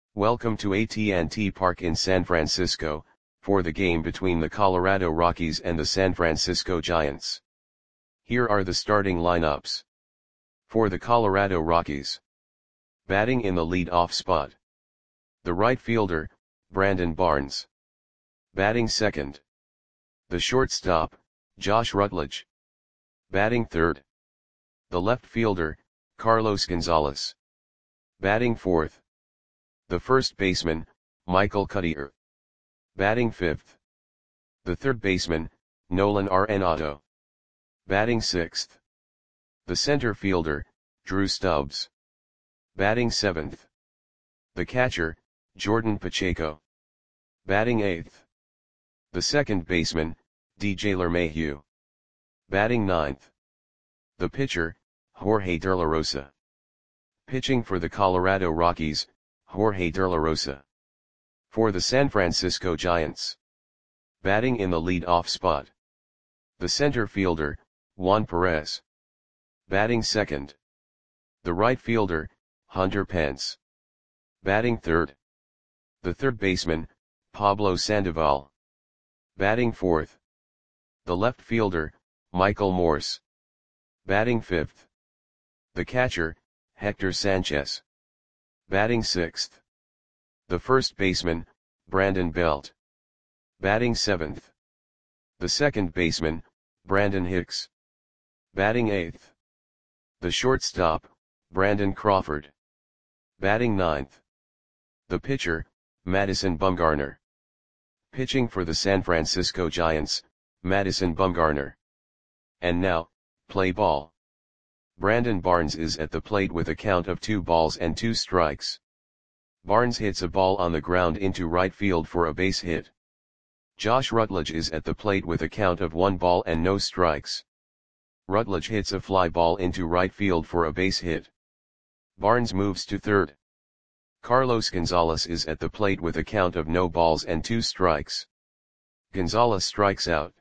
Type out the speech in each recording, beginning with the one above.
Welcome to AT&T Park in San Francisco, for the game between the Colorado Rockies and the San Francisco Giants. Here are the starting lineups. For the Colorado Rockies. Batting in the lead-off spot. The right fielder, Brandon Barnes. Batting second. The shortstop, Josh Rutledge. Batting third. The left fielder, Carlos Gonzalez. Batting fourth. The first baseman, Michael Cuddyer. Batting fifth. The third baseman, Nolan Arenado. Batting sixth. The center fielder, Drew Stubbs. Batting seventh. The catcher, Jordan Pacheco. Batting eighth. The second baseman, DJ LeMahieu. Batting ninth. The pitcher, Jorge De La Rosa. Pitching for the Colorado Rockies, Jorge De La Rosa. For the San Francisco Giants. Batting in the lead-off spot. The center fielder, Juan Perez. Batting second. The right fielder, Hunter Pence. Batting third. The third baseman, Pablo Sandoval. Batting fourth. The left fielder, Michael Morse. Batting fifth. The catcher, Hector Sanchez. Batting sixth. The first baseman, Brandon Belt. Batting seventh. The second baseman, Brandon Hicks. Batting eighth. The shortstop, Brandon Crawford. Batting ninth. The pitcher, Madison Bumgarner. Pitching for the San Francisco Giants, Madison Bumgarner. And now, play ball. Brandon Barnes is at the plate with a count of 2 balls and 2 strikes. Barnes hits a ball on the ground into right field for a base hit. Josh Rutledge is at the plate with a count of 1 ball and no strikes. Rutledge hits a fly ball into right field for a base hit. Barnes moves to third. Carlos Gonzalez is at the plate with a count of no balls and 2 strikes. Gonzalez strikes out.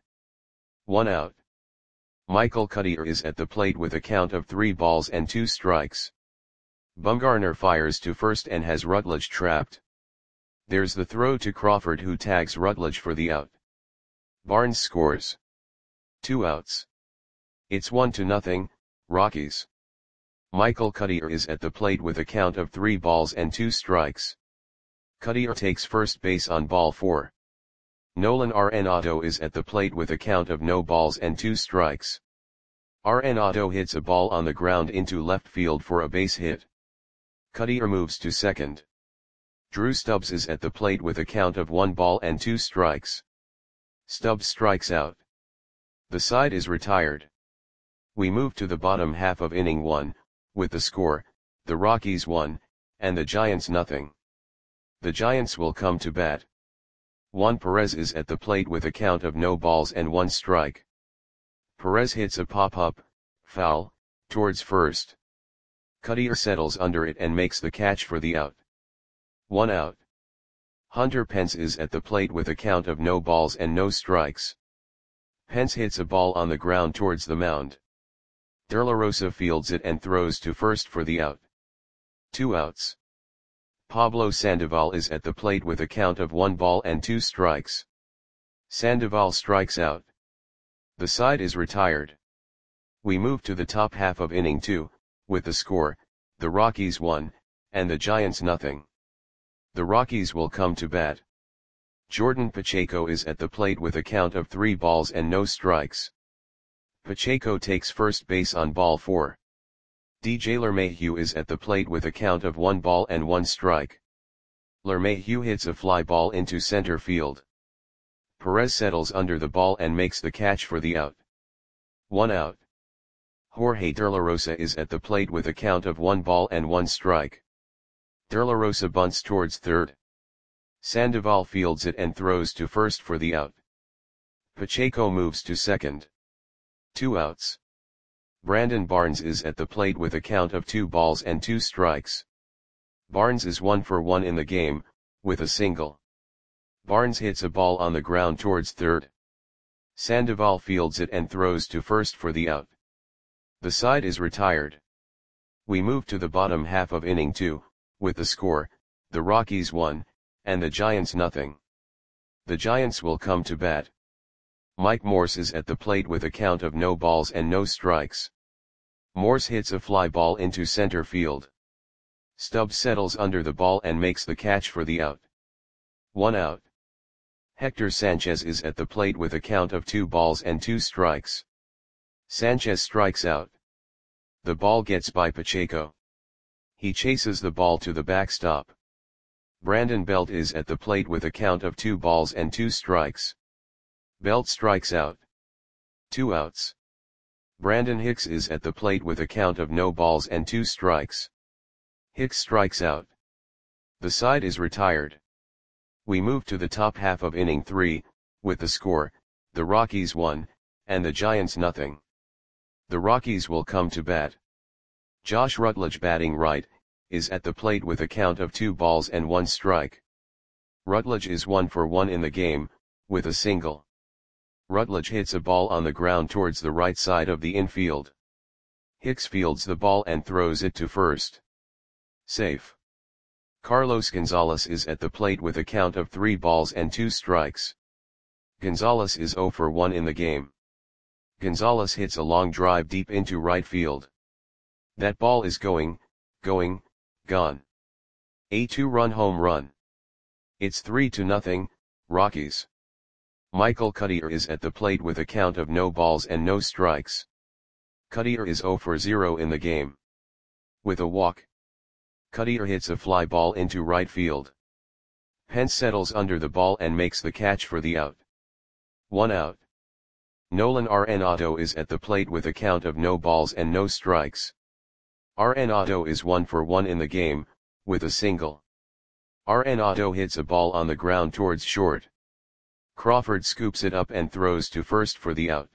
1 out. Michael Cuddyer is at the plate with a count of 3 balls and 2 strikes. Bumgarner fires to first and has Rutledge trapped. There's the throw to Crawford, who tags Rutledge for the out. Barnes scores. 2 outs. It's 1-0, Rockies. Michael Cuddyer is at the plate with a count of 3 balls and 2 strikes. Cuddyer takes first base on ball 4. Nolan Arenado is at the plate with a count of no balls and 2 strikes. Arenado hits a ball on the ground into left field for a base hit. Cuddyer moves to second. Drew Stubbs is at the plate with a count of 1 ball and 2 strikes. Stubbs strikes out. The side is retired. We move to the bottom half of inning 1, with the score, the Rockies 1, and the Giants 0. The Giants will come to bat. Juan Perez is at the plate with a count of no balls and 1 strike. Perez hits a pop-up, foul, towards first. Cuddyer settles under it and makes the catch for the out. 1 out. Hunter Pence is at the plate with a count of no balls and no strikes. Pence hits a ball on the ground towards the mound. De La Rosa fields it and throws to first for the out. 2 outs. Pablo Sandoval is at the plate with a count of 1 ball and 2 strikes. Sandoval strikes out. The side is retired. We move to the top half of inning 2, with the score, the Rockies 1, and the Giants 0. The Rockies will come to bat. Jordan Pacheco is at the plate with a count of 3 balls and no strikes. Pacheco takes first base on ball 4. DJ LeMahieu is at the plate with a count of 1 ball and 1 strike. LeMahieu hits a fly ball into center field. Perez settles under the ball and makes the catch for the out. 1 out. Jorge De La Rosa is at the plate with a count of 1 ball and 1 strike. De La Rosa bunts towards third. Sandoval fields it and throws to first for the out. Pacheco moves to second. 2 outs. Brandon Barnes is at the plate with a count of 2 balls and 2 strikes. Barnes is 1 for 1 in the game, with a single. Barnes hits a ball on the ground towards third. Sandoval fields it and throws to first for the out. The side is retired. We move to the bottom half of inning 2, with the score, the Rockies 1, and the Giants nothing. The Giants will come to bat. Mike Morse is at the plate with a count of no balls and no strikes. Morse hits a fly ball into center field. Stubbs settles under the ball and makes the catch for the out. 1 out. Hector Sanchez is at the plate with a count of 2 balls and 2 strikes. Sanchez strikes out. The ball gets by Pacheco. He chases the ball to the backstop. Brandon Belt is at the plate with a count of 2 balls and 2 strikes. Belt strikes out. 2 outs. Brandon Hicks is at the plate with a count of no balls and 2 strikes. Hicks strikes out. The side is retired. We move to the top half of inning 3, with the score, the Rockies 1, and the Giants nothing. The Rockies will come to bat. Josh Rutledge, batting right, is at the plate with a count of 2 balls and 1 strike. Rutledge is 1 for 1 in the game, with a single. Rutledge hits a ball on the ground towards the right side of the infield. Hicks fields the ball and throws it to first. Safe. Carlos Gonzalez is at the plate with a count of 3 balls and 2 strikes. Gonzalez is 0 for 1 in the game. Gonzalez hits a long drive deep into right field. That ball is gone. A 2-run home run. It's 3-0, Rockies. Michael Cuddyer is at the plate with a count of no balls and no strikes. Cuddyer is 0 for 0 in the game. With a walk, Cuddyer hits a fly ball into right field. Pence settles under the ball and makes the catch for the out. 1 out. Nolan Arenado is at the plate with a count of no balls and no strikes. Arenado is 1 for 1 in the game, with a single. Arenado hits a ball on the ground towards short. Crawford scoops it up and throws to first for the out.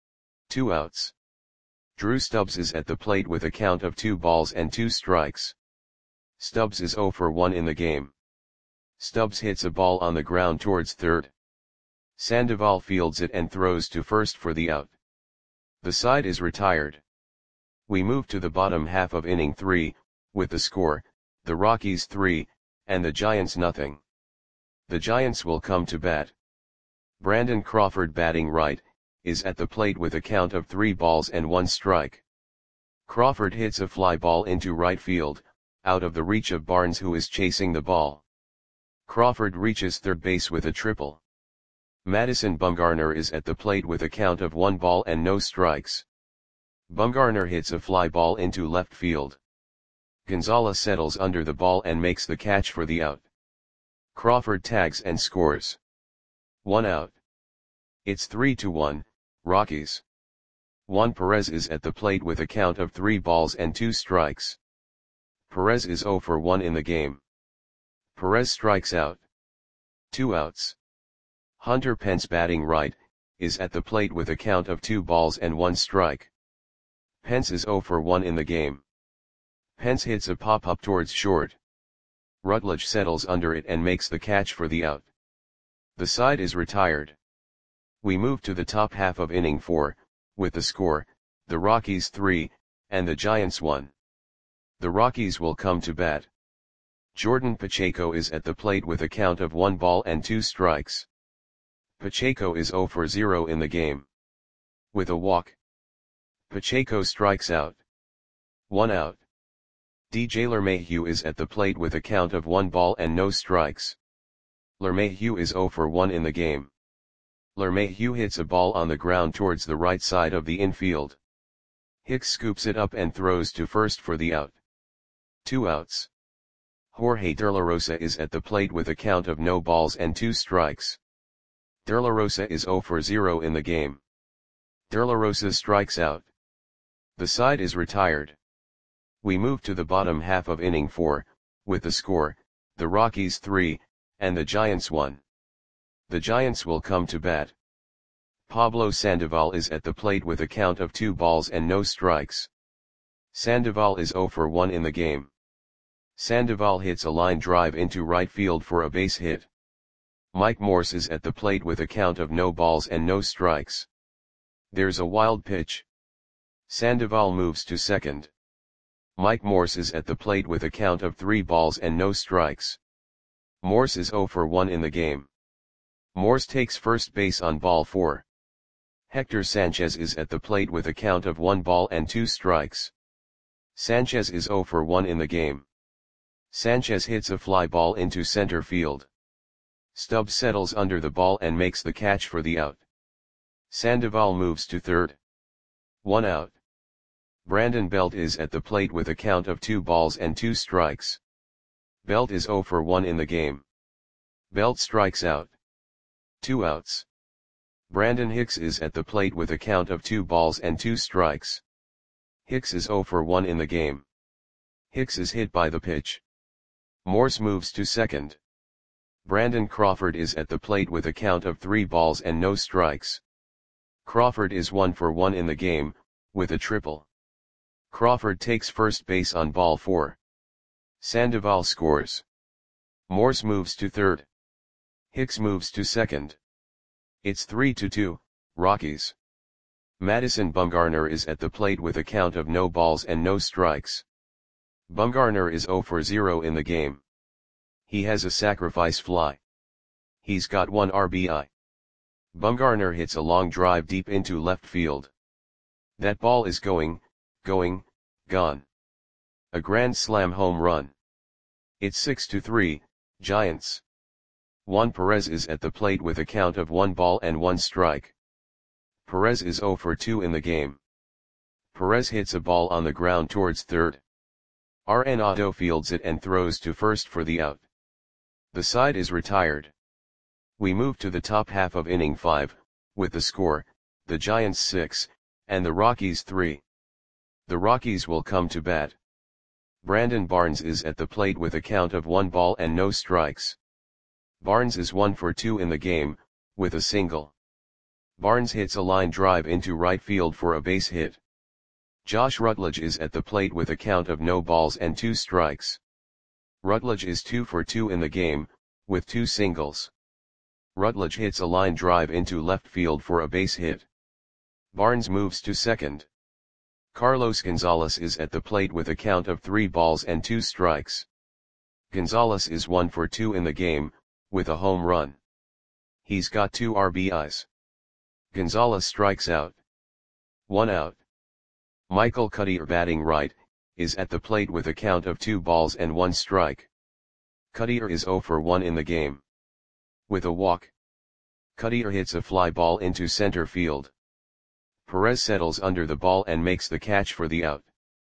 2 outs. Drew Stubbs is at the plate with a count of 2 balls and 2 strikes. Stubbs is 0 for 1 in the game. Stubbs hits a ball on the ground towards third. Sandoval fields it and throws to first for the out. The side is retired. We move to the bottom half of inning 3, with the score, the Rockies 3, and the Giants nothing. The Giants will come to bat. Brandon Crawford, batting right, is at the plate with a count of 3 balls and 1 strike. Crawford hits a fly ball into right field, out of the reach of Barnes, who is chasing the ball. Crawford reaches third base with a triple. Madison Bumgarner is at the plate with a count of 1 ball and no strikes. Bumgarner hits a fly ball into left field. Gonzalez settles under the ball and makes the catch for the out. Crawford tags and scores. 1 out. It's 3-1, Rockies. Juan Perez is at the plate with a count of 3 balls and 2 strikes. Perez is 0 for 1 in the game. Perez strikes out. 2 outs. Hunter Pence, batting right, is at the plate with a count of 2 balls and 1 strike. Pence is 0 for 1 in the game. Pence hits a pop-up towards short. Rutledge settles under it and makes the catch for the out. The side is retired. We move to the top half of inning 4, with the score, the Rockies 3, and the Giants 1. The Rockies will come to bat. Jordan Pacheco is at the plate with a count of 1 ball and 2 strikes. Pacheco is 0 for 0 in the game. With a walk, Pacheco strikes out. 1 out. DJ LeMahieu is at the plate with a count of 1 ball and no strikes. LeMahieu is 0 for 1 in the game. LeMahieu hits a ball on the ground towards the right side of the infield. Hicks scoops it up and throws to first for the out. 2 outs. Jorge De La Rosa is at the plate with a count of no balls and 2 strikes. De La Rosa is 0 for 0 in the game. De La Rosa strikes out. The side is retired. We move to the bottom half of inning 4, with the score, the Rockies 3, and the Giants 1. The Giants will come to bat. Pablo Sandoval is at the plate with a count of 2 balls and no strikes. Sandoval is 0 for 1 in the game. Sandoval hits a line drive into right field for a base hit. Mike Morse is at the plate with a count of no balls and no strikes. There's a wild pitch. Sandoval moves to second. Mike Morse is at the plate with a count of 3 balls and no strikes. Morse is 0 for 1 in the game. Morse takes first base on ball 4. Hector Sanchez is at the plate with a count of 1 ball and 2 strikes. Sanchez is 0 for 1 in the game. Sanchez hits a fly ball into center field. Stubbs settles under the ball and makes the catch for the out. Sandoval moves to third. 1 out. Brandon Belt is at the plate with a count of 2 balls and 2 strikes. Belt is 0 for 1 in the game. Belt strikes out. 2 outs. Brandon Hicks is at the plate with a count of 2 balls and 2 strikes. Hicks is 0 for 1 in the game. Hicks is hit by the pitch. Morse moves to second. Brandon Crawford is at the plate with a count of 3 balls and no strikes. Crawford is 1 for 1 in the game, with a triple. Crawford takes first base on ball 4. Sandoval scores. Morse moves to third. Hicks moves to second. It's 3-2, Rockies. Madison Bumgarner is at the plate with a count of no balls and no strikes. Bumgarner is 0 for 0 in the game. He has a sacrifice fly. He's got 1 RBI. Bumgarner hits a long drive deep into left field. That ball is going, gone. A grand slam home run. It's 6-3, Giants. Juan Perez is at the plate with a count of 1 ball and 1 strike. Perez is 0 for 2 in the game. Perez hits a ball on the ground towards third. Arenado fields it and throws to first for the out. The side is retired. We move to the top half of inning 5, with the score, the Giants 6, and the Rockies 3. The Rockies will come to bat. Brandon Barnes is at the plate with a count of 1 ball and no strikes. Barnes is 1 for 2 in the game, with a single. Barnes hits a line drive into right field for a base hit. Josh Rutledge is at the plate with a count of no balls and 2 strikes. Rutledge is 2 for 2 in the game, with 2 singles. Rutledge hits a line drive into left field for a base hit. Barnes moves to second. Carlos Gonzalez is at the plate with a count of 3 balls and 2 strikes. Gonzalez is 1 for 2 in the game, with a home run. He's got 2 RBIs. Gonzalez strikes out. 1 out. Michael Cuddyer, batting right, is at the plate with a count of 2 balls and 1 strike. Cuddyer is 0 for 1 in the game. With a walk. Cuddyer hits a fly ball into center field. Perez settles under the ball and makes the catch for the out.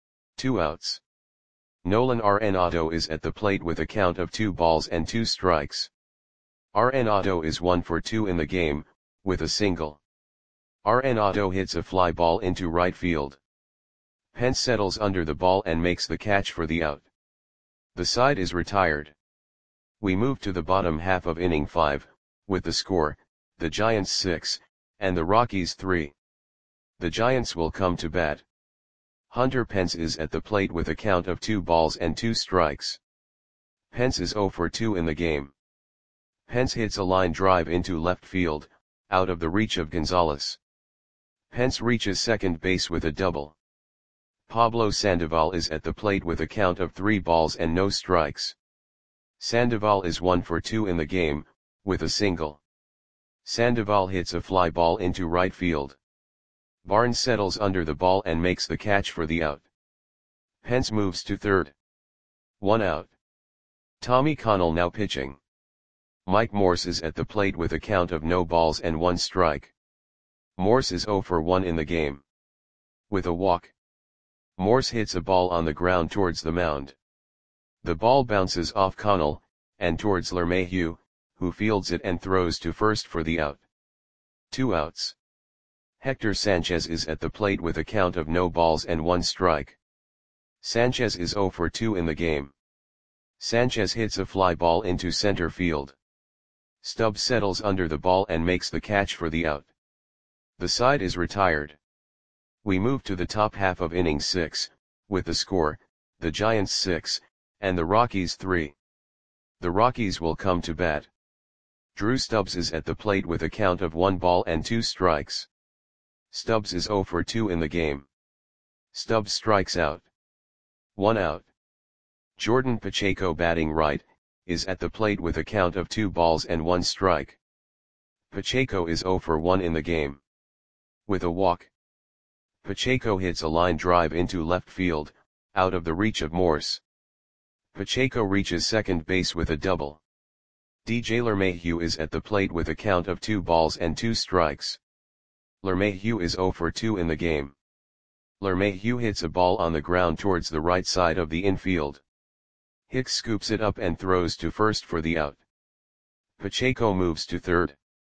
2 outs. Nolan Arenado is at the plate with a count of 2 balls and 2 strikes. Arenado is 1 for 2 in the game, with a single. Arenado hits a fly ball into right field. Pence settles under the ball and makes the catch for the out. The side is retired. We move to the bottom half of inning 5, with the score, the Giants 6, and the Rockies 3. The Giants will come to bat. Hunter Pence is at the plate with a count of 2 balls and 2 strikes. Pence is 0 for 2 in the game. Pence hits a line drive into left field, out of the reach of Gonzalez. Pence reaches second base with a double. Pablo Sandoval is at the plate with a count of 3 balls and no strikes. Sandoval is 1 for 2 in the game, with a single. Sandoval hits a fly ball into right field. Barnes settles under the ball and makes the catch for the out. Pence moves to third. 1 out. Tommy Connell now pitching. Mike Morse is at the plate with a count of no balls and 1 strike. Morse is 0 for 1 in the game. With a walk. Morse hits a ball on the ground towards the mound. The ball bounces off Connell, and towards LeMahieu, who fields it and throws to first for the out. 2 outs. Hector Sanchez is at the plate with a count of no balls and 1 strike. Sanchez is 0 for 2 in the game. Sanchez hits a fly ball into center field. Stubbs settles under the ball and makes the catch for the out. The side is retired. We move to the top half of inning 6, with the score, the Giants 6, and the Rockies 3. The Rockies will come to bat. Drew Stubbs is at the plate with a count of 1 ball and 2 strikes. Stubbs is 0 for 2 in the game. Stubbs strikes out. 1 out. Jordan Pacheco, batting right, is at the plate with a count of 2 balls and 1 strike. Pacheco is 0 for 1 in the game. With a walk, Pacheco hits a line drive into left field, out of the reach of Morse. Pacheco reaches second base with a double. DJ LeMahieu is at the plate with a count of 2 balls and 2 strikes. LeMahieu is 0 for 2 in the game. LeMahieu hits a ball on the ground towards the right side of the infield. Hicks scoops it up and throws to first for the out. Pacheco moves to third.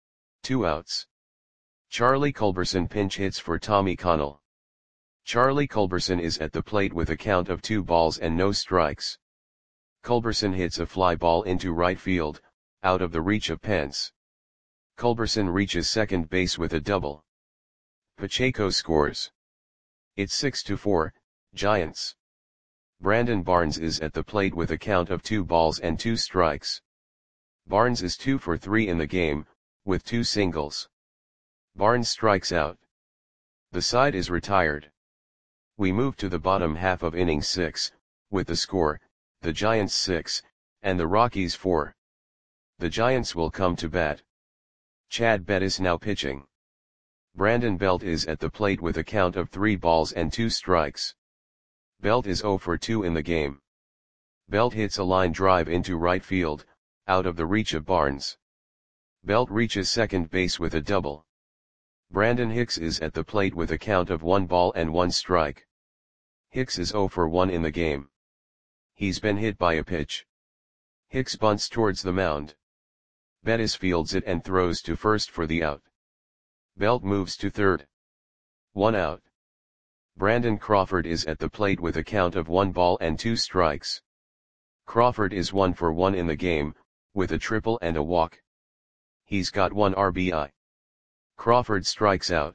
2 outs. Charlie Culberson pinch hits for Tommy Connell. Charlie Culberson is at the plate with a count of 2 balls and no strikes. Culberson hits a fly ball into right field, out of the reach of Pence. Culberson reaches second base with a double. Pacheco scores. It's 6-4, Giants. Brandon Barnes is at the plate with a count of 2 balls and 2 strikes. Barnes is 2 for 3 in the game, with 2 singles. Barnes strikes out. The side is retired. We move to the bottom half of inning 6, with the score, the Giants 6, and the Rockies 4. The Giants will come to bat. Chad Bettis now pitching. Brandon Belt is at the plate with a count of 3 balls and 2 strikes. Belt is 0 for 2 in the game. Belt hits a line drive into right field, out of the reach of Barnes. Belt reaches second base with a double. Brandon Hicks is at the plate with a count of 1 ball and 1 strike. Hicks is 0 for 1 in the game. He's been hit by a pitch. Hicks bunts towards the mound. Bettis fields it and throws to first for the out. Belt moves to third. 1 out. Brandon Crawford is at the plate with a count of 1 ball and 2 strikes. Crawford is 1 for 1 in the game, with a triple and a walk. He's got 1 RBI. Crawford strikes out.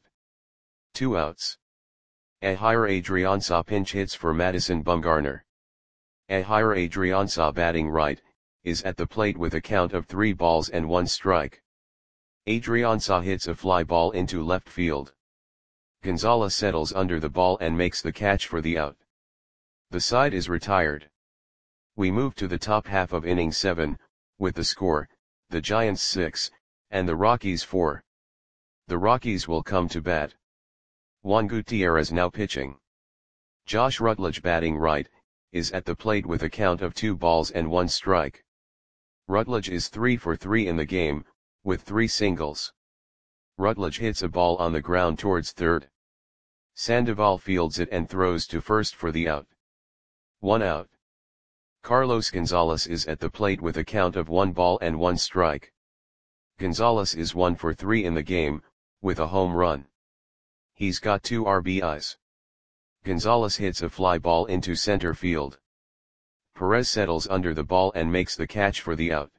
2 outs. Ehire Adrianza pinch hits for Madison Bumgarner. Ehire Adrianza batting right, is at the plate with a count of 3 balls and 1 strike. Adrianza hits a fly ball into left field. Gonzalez settles under the ball and makes the catch for the out. The side is retired. We move to the top half of inning 7, with the score, the Giants 6, and the Rockies 4. The Rockies will come to bat. Juan Gutierrez now pitching. Josh Rutledge batting right, is at the plate with a count of 2 balls and 1 strike. Rutledge is 3 for 3 in the game, with 3 singles. Rutledge hits a ball on the ground towards third. Sandoval fields it and throws to first for the out. 1 out. Carlos Gonzalez is at the plate with a count of 1 ball and 1 strike. Gonzalez is 1 for 3 in the game, with a home run. He's got 2 RBIs. Gonzalez hits a fly ball into center field. Perez settles under the ball and makes the catch for the out.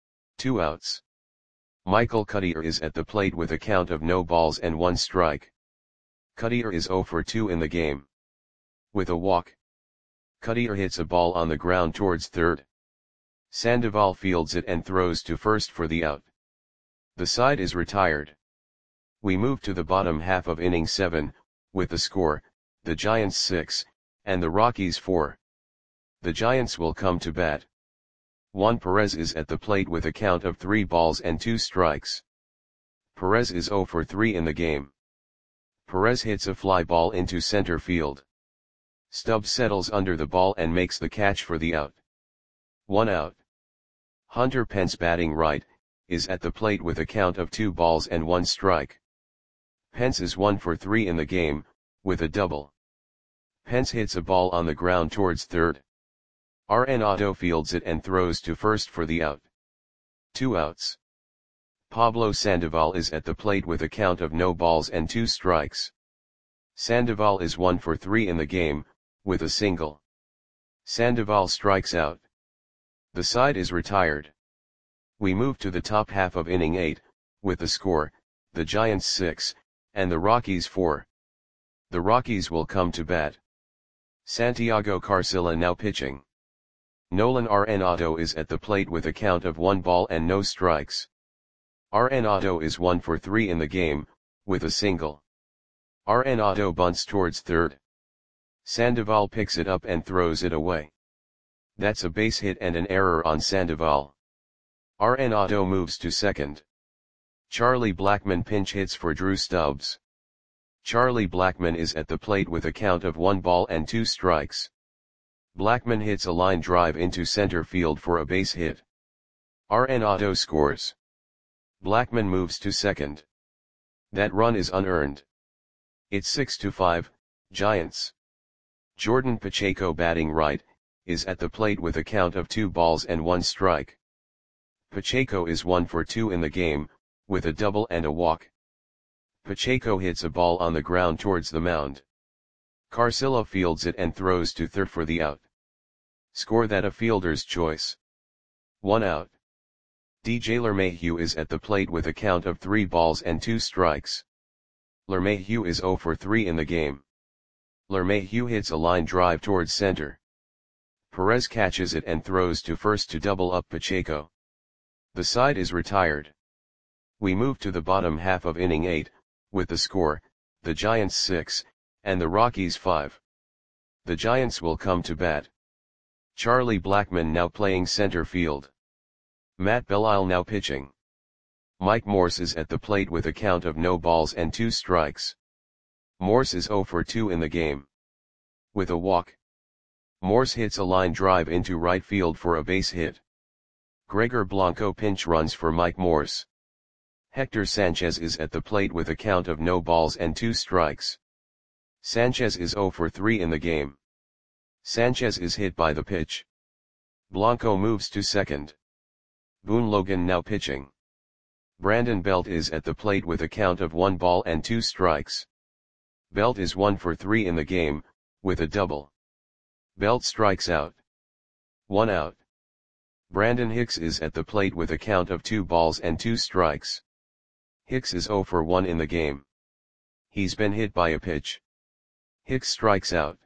2 outs. Michael Cuddyer is at the plate with a count of no balls and 1 strike. Cuddyer is 0 for 2 in the game. With a walk, Cuddyer hits a ball on the ground towards third. Sandoval fields it and throws to first for the out. The side is retired. We move to the bottom half of inning 7, with the score, the Giants 6, and the Rockies 4. The Giants will come to bat. Juan Perez is at the plate with a count of 3 balls and 2 strikes. Perez is 0 for 3 in the game. Perez hits a fly ball into center field. Stubbs settles under the ball and makes the catch for the out. 1 out. Hunter Pence batting right, is at the plate with a count of 2 balls and 1 strike. Pence is 1 for 3 in the game, with a double. Pence hits a ball on the ground towards third. Arenado fields it and throws to first for the out. 2 outs. Pablo Sandoval is at the plate with a count of no balls and 2 strikes. Sandoval is 1 for 3 in the game, with a single. Sandoval strikes out. The side is retired. We move to the top half of inning 8, with the score, the Giants 6, and the Rockies 4. The Rockies will come to bat. Santiago Carcilla now pitching. Nolan Arenado is at the plate with a count of 1 ball and no strikes. Arenado is 1 for 3 in the game, with a single. Arenado bunts towards third. Sandoval picks it up and throws it away. That's a base hit and an error on Sandoval. Arenado moves to second. Charlie Blackmon pinch hits for Drew Stubbs. Charlie Blackmon is at the plate with a count of 1 ball and 2 strikes. Blackmon hits a line drive into center field for a base hit. Arenado scores. Blackmon moves to second. That run is unearned. It's 6-5, Giants. Jordan Pacheco, batting right, is at the plate with a count of 2 balls and 1 strike. Pacheco is 1 for 2 in the game, with a double and a walk. Pacheco hits a ball on the ground towards the mound. Carcillo fields it and throws to third for the out. Score that a fielder's choice. 1 out. DJ LeMahieu is at the plate with a count of 3 balls and 2 strikes. LeMahieu is 0 for 3 in the game. LeMahieu hits a line drive towards center. Perez catches it and throws to first to double up Pacheco. The side is retired. We move to the bottom half of inning 8, with the score, the Giants 6, and the Rockies 5. The Giants will come to bat. Charlie Blackmon now playing center field. Matt Belisle now pitching. Mike Morse is at the plate with a count of no balls and 2 strikes. Morse is 0 for 2 in the game. With a walk. Morse hits a line drive into right field for a base hit. Gregor Blanco pinch runs for Mike Morse. Hector Sanchez is at the plate with a count of no balls and 2 strikes. Sanchez is 0 for 3 in the game. Sanchez is hit by the pitch. Blanco moves to second. Boone Logan now pitching. Brandon Belt is at the plate with a count of 1 ball and 2 strikes. Belt is 1 for 3 in the game, with a double. Belt strikes out. 1 out. Brandon Hicks is at the plate with a count of 2 balls and 2 strikes. Hicks is 0 for 1 in the game. He's been hit by a pitch. Hicks strikes out.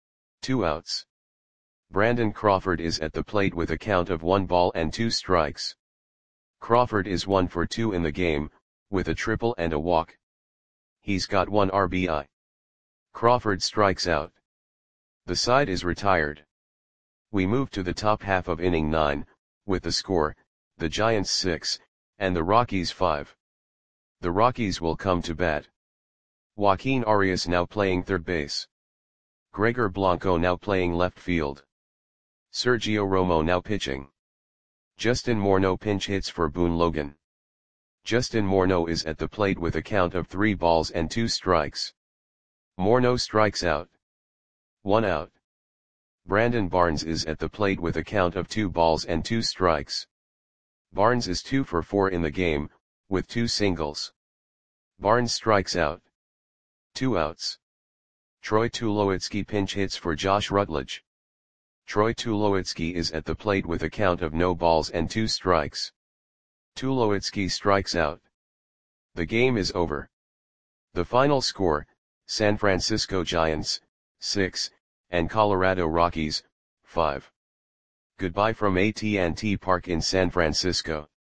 2 outs. Brandon Crawford is at the plate with a count of 1 ball and 2 strikes. Crawford is 1 for 2 in the game, with a triple and a walk. He's got 1 RBI. Crawford strikes out. The side is retired. We move to the top half of inning 9, with the score, the Giants 6, and the Rockies 5. The Rockies will come to bat. Joaquin Arias now playing third base. Gregor Blanco now playing left field. Sergio Romo now pitching. Justin Morneau pinch hits for Boone Logan. Justin Morneau is at the plate with a count of 3 balls and 2 strikes. Morneau strikes out. 1 out. Brandon Barnes is at the plate with a count of 2 balls and 2 strikes. Barnes is 2 for 4 in the game, with 2 singles. Barnes strikes out. 2 outs. Troy Tulowitzki pinch hits for Josh Rutledge. Troy Tulowitzki is at the plate with a count of no balls and 2 strikes. Tulowitzki strikes out. The game is over. The final score, San Francisco Giants, 6, and Colorado Rockies, 5. Goodbye from AT&T Park in San Francisco.